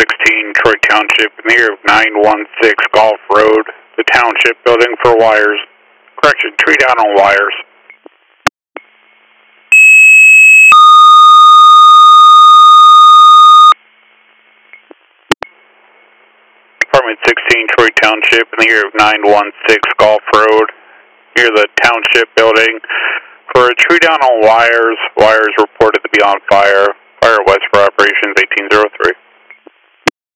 16, Troy Township, in the area of 916 Golf Road, the Township Building for wires. Correction, tree down on wires. Apartment 16, Troy Township, in the area of 916 Golf Road, near the Township Building, for a tree down on wires. Wires reported to be on fire. Fire West for operations 1803.